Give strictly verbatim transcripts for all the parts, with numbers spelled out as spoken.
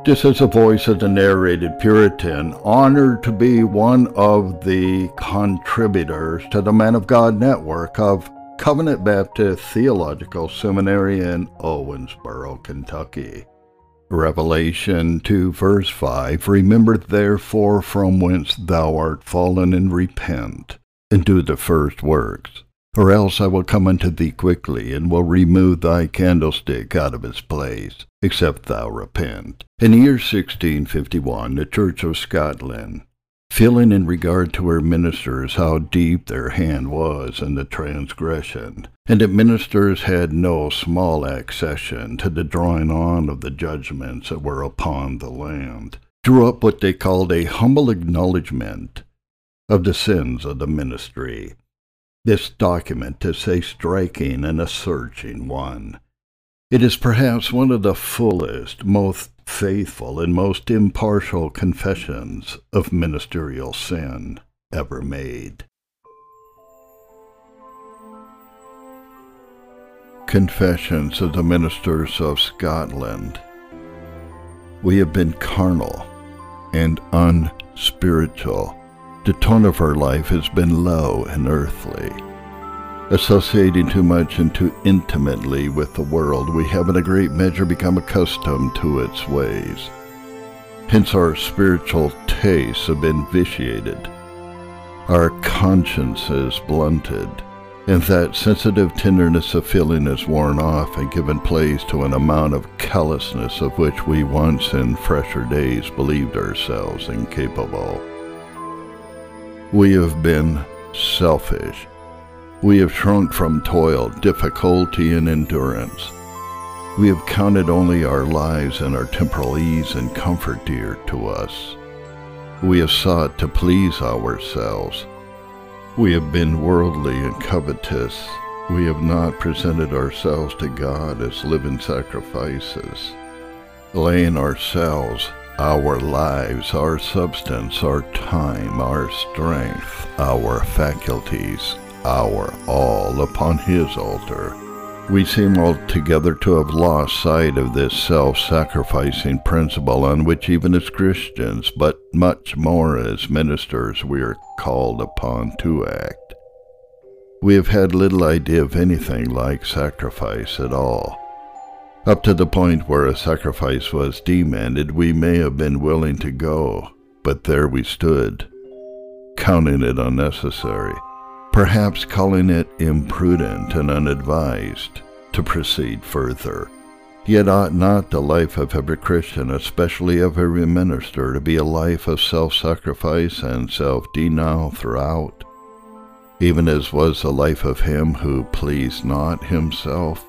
This is the voice of the narrated Puritan, honored to be one of the contributors to the Man of God Network of Covenant Baptist Theological Seminary in Owensboro, Kentucky. Revelation two verse five, Remember therefore from whence thou art fallen, and repent, and do the first works. Or else I will come unto thee quickly, and will remove thy candlestick out of its place, except thou repent. In the year sixteen fifty-one, the Church of Scotland, feeling in regard to her ministers how deep their hand was in the transgression, and that ministers had no small accession to the drawing on of the judgments that were upon the land, drew up what they called a humble acknowledgment of the sins of the ministry. This document is a striking and a searching one. It is perhaps one of the fullest, most faithful, and most impartial confessions of ministerial sin ever made. Confessions of the Ministers of Scotland. We have been carnal and unspiritual. The tone of our life has been low and earthly. Associating too much and too intimately with the world, we have in a great measure become accustomed to its ways. Hence our spiritual tastes have been vitiated, our consciences blunted, and that sensitive tenderness of feeling is worn off and given place to an amount of callousness of which we once in fresher days believed ourselves incapable. We have been selfish. We have shrunk from toil, difficulty, and endurance. We have counted only our lives and our temporal ease and comfort dear to us. We have sought to please ourselves. We have been worldly and covetous. We have not presented ourselves to God as living sacrifices, laying ourselves, our lives, our substance, our time, our strength, our faculties, our all upon His altar. We seem altogether to have lost sight of this self-sacrificing principle on which even as Christians, but much more as ministers, we are called upon to act. We have had little idea of anything like sacrifice at all. Up to the point where a sacrifice was demanded, we may have been willing to go, but there we stood, counting it unnecessary, perhaps calling it imprudent and unadvised to proceed further. Yet ought not the life of every Christian, especially of every minister, to be a life of self-sacrifice and self-denial throughout, even as was the life of him who pleased not himself?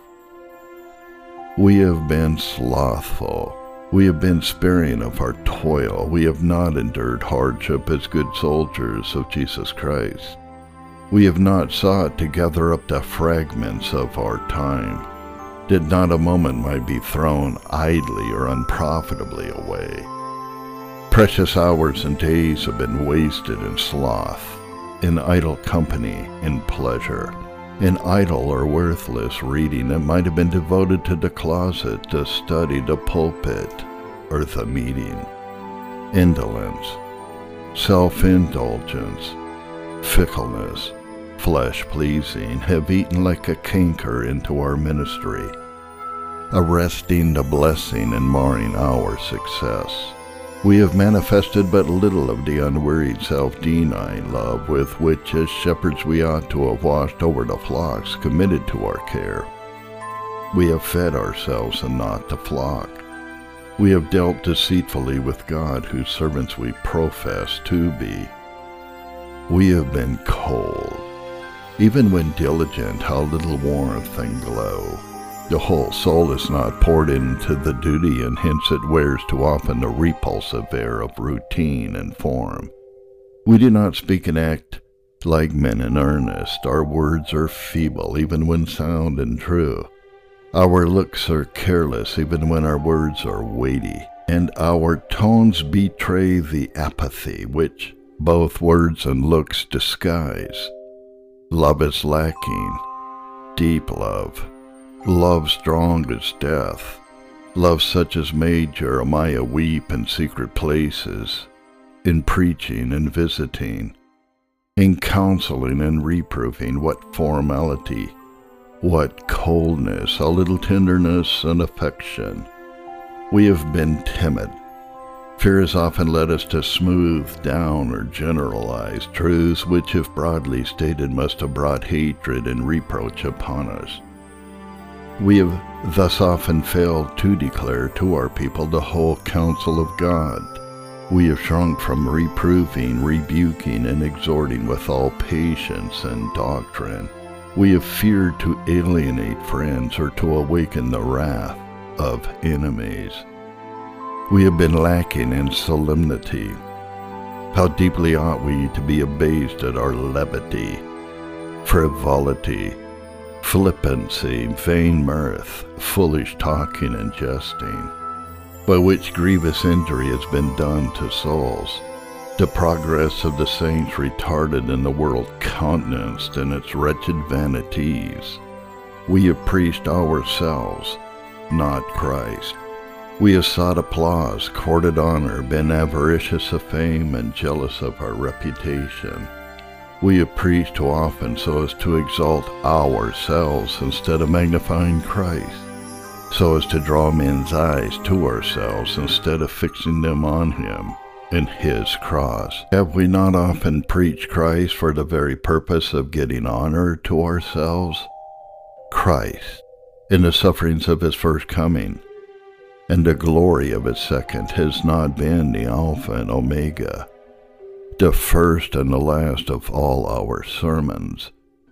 We have been slothful. We have been sparing of our toil. We have not endured hardship as good soldiers of Jesus Christ. We have not sought to gather up the fragments of our time, that not a moment might be thrown idly or unprofitably away. Precious hours and days have been wasted in sloth, in idle company, in pleasure, in idle or worthless reading that might have been devoted to the closet, the study, the pulpit, or the meeting. Indolence, self-indulgence, fickleness, flesh-pleasing have eaten like a canker into our ministry, arresting the blessing and marring our success. We have manifested but little of the unwearied self-denying love with which as shepherds we ought to have watched over the flocks committed to our care. We have fed ourselves and not the flock. We have dealt deceitfully with God, whose servants we profess to be. We have been cold. Even when diligent, how little warmth and glow. The whole soul is not poured into the duty, and hence it wears too often the repulsive air of routine and form. We do not speak and act like men in earnest. Our words are feeble, even when sound and true. Our looks are careless, even when our words are weighty. And our tones betray the apathy which both words and looks disguise. Love is lacking, deep love, love strong as death, love such as made Jeremiah weep in secret places, in preaching and visiting, in counseling and reproving. What formality, what coldness, a little tenderness and affection. We have been timid. Fear has often led us to smooth down or generalize truths which, if broadly stated, must have brought hatred and reproach upon us. We have thus often failed to declare to our people the whole counsel of God. We have shrunk from reproving, rebuking, and exhorting with all patience and doctrine. We have feared to alienate friends or to awaken the wrath of enemies. We have been lacking in solemnity. How deeply ought we to be abased at our levity, frivolity, flippancy, vain mirth, foolish talking and jesting, by which grievous injury has been done to souls, the progress of the saints retarded, and the world countenanced in its wretched vanities. We have preached ourselves, not Christ. We have sought applause, courted honor, been avaricious of fame, and jealous of our reputation. We have preached too often so as to exalt ourselves instead of magnifying Christ, so as to draw men's eyes to ourselves instead of fixing them on Him and His cross. Have we not often preached Christ for the very purpose of getting honor to ourselves? Christ, in the sufferings of His first coming, and the glory of His second, has not been the Alpha and Omega, the first and the last of all our sermons.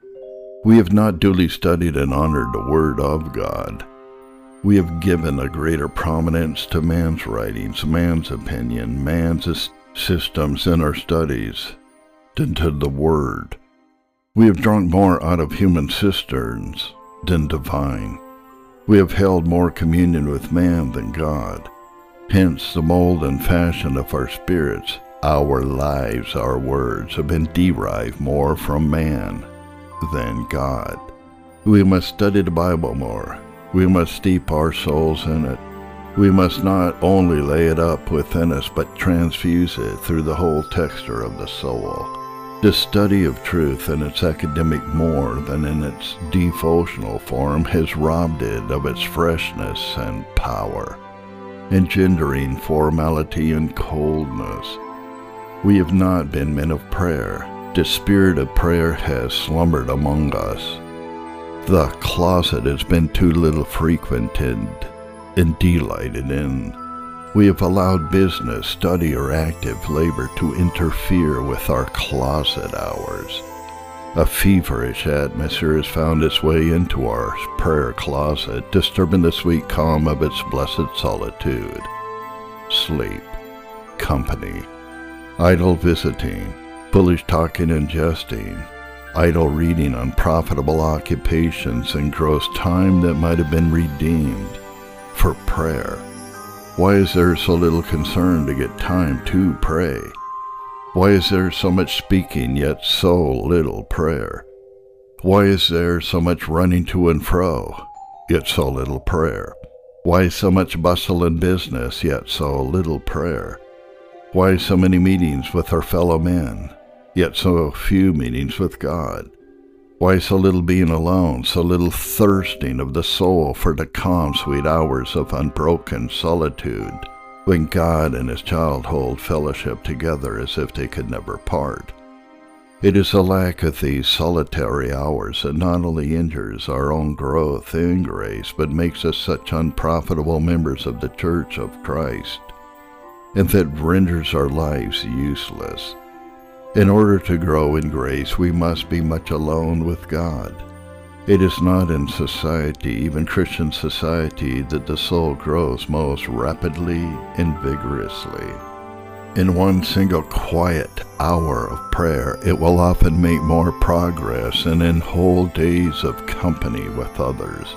We have not duly studied and honored the Word of God. We have given a greater prominence to man's writings, man's opinion, man's systems in our studies than to the Word. We have drunk more out of human cisterns than divine. We have held more communion with man than God. Hence the mold and fashion of our spirits, our lives, our words have been derived more from man than God. We must study the Bible more. We must steep our souls in it. We must not only lay it up within us, but transfuse it through the whole texture of the soul. The study of truth in its academic more than in its devotional form has robbed it of its freshness and power, engendering formality and coldness. We have not been men of prayer. The spirit of prayer has slumbered among us. The closet has been too little frequented and delighted in. We have allowed business, study, or active labor to interfere with our closet hours. A feverish atmosphere has found its way into our prayer closet, disturbing the sweet calm of its blessed solitude. Sleep, company, idle visiting, foolish talking and jesting, idle reading, unprofitable occupations, engross time that might have been redeemed for prayer. Why is there so little concern to get time to pray? Why is there so much speaking, yet so little prayer? Why is there so much running to and fro, yet so little prayer? Why so much bustle and business, yet so little prayer? Why so many meetings with our fellow men, yet so few meetings with God? Why so little being alone, so little thirsting of the soul for the calm, sweet hours of unbroken solitude, when God and His child hold fellowship together as if they could never part? It is a lack of these solitary hours that not only injures our own growth in grace, but makes us such unprofitable members of the Church of Christ, and that renders our lives useless. In order to grow in grace, we must be much alone with God. It is not in society, even Christian society, that the soul grows most rapidly and vigorously. In one single quiet hour of prayer, it will often make more progress than in whole days of company with others.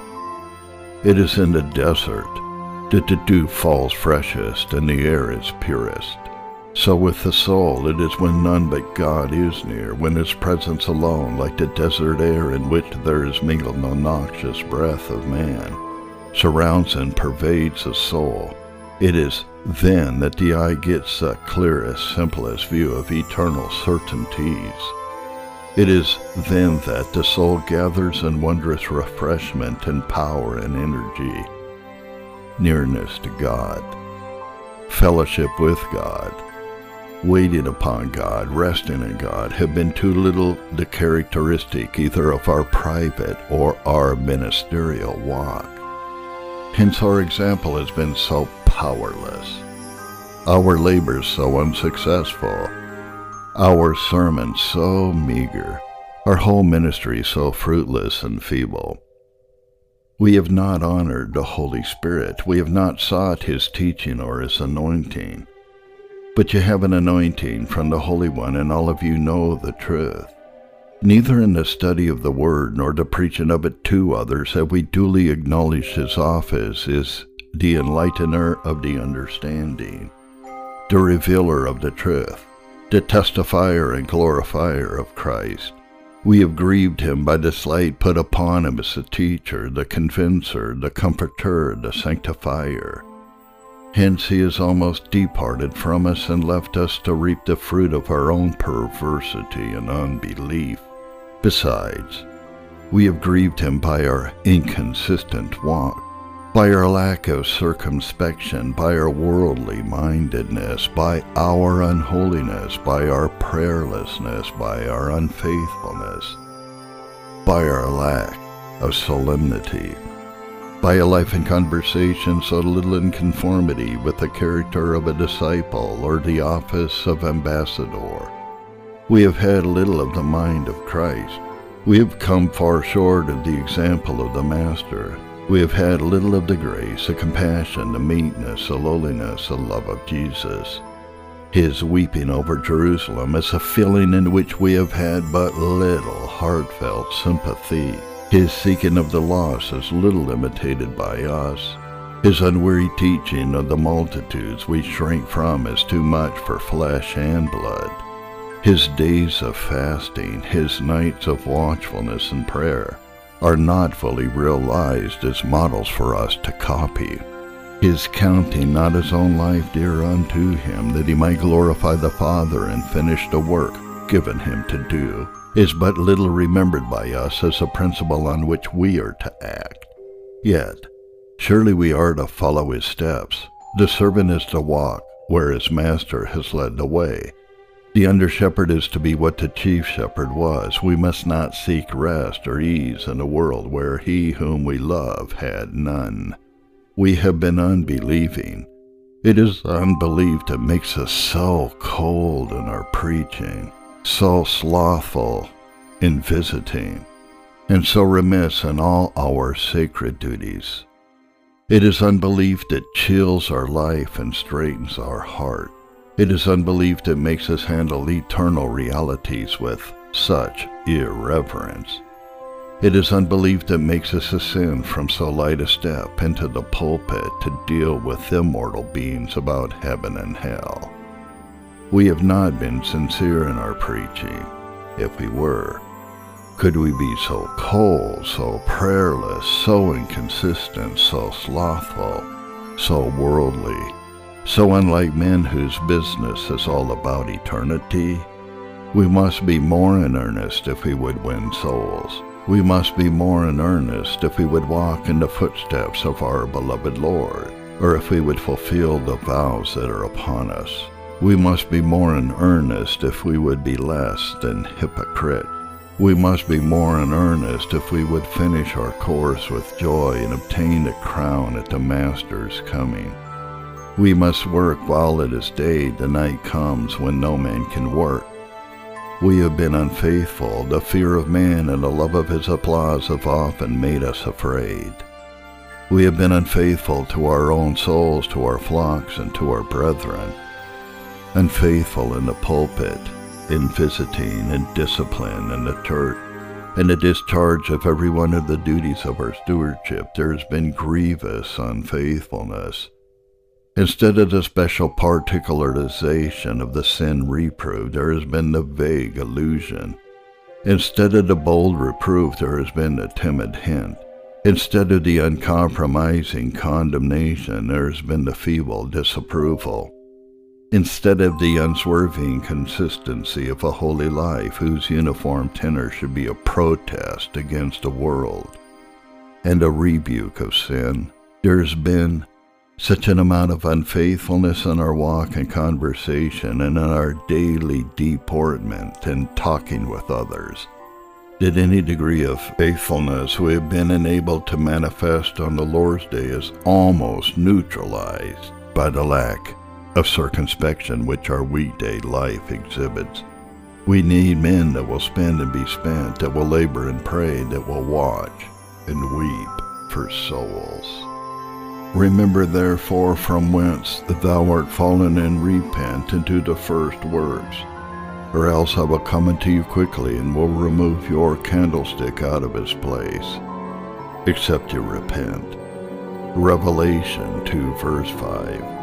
It is in the desert that the dew falls freshest and the air is purest. So with the soul, it is when none but God is near, when His presence alone, like the desert air in which there is mingled no noxious breath of man, surrounds and pervades the soul. It is then that the eye gets the clearest, simplest view of eternal certainties. It is then that the soul gathers in wondrous refreshment and power and energy. Nearness to God, fellowship with God, waiting upon God, resting in God, have been too little the characteristic either of our private or our ministerial walk. Hence our example has been so powerless, our labors so unsuccessful, our sermons so meager, our whole ministry so fruitless and feeble. We have not honored the Holy Spirit. We have not sought His teaching or His anointing. But you have an anointing from the Holy One, and all of you know the truth. Neither in the study of the Word nor the preaching of it to others have we duly acknowledged His office as the enlightener of the understanding, the revealer of the truth, the testifier and glorifier of Christ. We have grieved Him by the slight put upon Him as the teacher, the convincer, the comforter, the sanctifier. Hence He is almost departed from us and left us to reap the fruit of our own perversity and unbelief. Besides, we have grieved Him by our inconsistent walk, by our lack of circumspection, by our worldly mindedness, by our unholiness, by our prayerlessness, by our unfaithfulness, by our lack of solemnity, by a life and conversation so little in conformity with the character of a disciple or the office of ambassador. We have had little of the mind of Christ. We have come far short of the example of the Master. We have had little of the grace, the compassion, the meekness, the lowliness, the love of Jesus. His weeping over Jerusalem is a feeling in which we have had but little heartfelt sympathy. His seeking of the lost is little imitated by us. His unwearied teaching of the multitudes we shrink from as too much for flesh and blood. His days of fasting, His nights of watchfulness and prayer, are not fully realized as models for us to copy. His counting not His own life dear unto Him, that He might glorify the Father and finish the work given Him to do, is but little remembered by us as a principle on which we are to act. Yet, surely we are to follow His steps. The servant is to walk where his Master has led the way. The under-shepherd is to be what the chief shepherd was. We must not seek rest or ease in a world where He whom we love had none. We have been unbelieving. It is unbelief that makes us so cold in our preaching, so slothful in visiting, and so remiss in all our sacred duties. It is unbelief that chills our life and straightens our heart. It is unbelief that makes us handle eternal realities with such irreverence. It is unbelief that makes us ascend from so light a step into the pulpit to deal with immortal beings about heaven and hell. We have not been sincere in our preaching. If we were, could we be so cold, so prayerless, so inconsistent, so slothful, so worldly, so unlike men whose business is all about eternity? We must be more in earnest if we would win souls. We must be more in earnest if we would walk in the footsteps of our beloved Lord, or if we would fulfill the vows that are upon us. We must be more in earnest if we would be less than hypocrite. We must be more in earnest if we would finish our course with joy and obtain the crown at the Master's coming. We must work while it is day. The night comes when no man can work. We have been unfaithful. The fear of man and the love of his applause have often made us afraid. We have been unfaithful to our own souls, to our flocks, and to our brethren. Unfaithful in the pulpit, in visiting, in discipline, in the church, in the discharge of every one of the duties of our stewardship, there has been grievous unfaithfulness. Instead of the special particularization of the sin reproved, there has been the vague allusion. Instead of the bold reproof, there has been the timid hint. Instead of the uncompromising condemnation, there has been the feeble disapproval. Instead of the unswerving consistency of a holy life whose uniform tenor should be a protest against the world and a rebuke of sin, there has been such an amount of unfaithfulness in our walk and conversation and in our daily deportment and talking with others, that any degree of faithfulness we have been enabled to manifest on the Lord's Day is almost neutralized by the lack of circumspection which our weekday life exhibits. We need men that will spend and be spent, that will labor and pray, that will watch and weep for souls. Remember therefore from whence thou art fallen, and repent, and do the first works, or else I will come unto you quickly, and will remove your candlestick out of its place, except you repent. Revelation two verse five.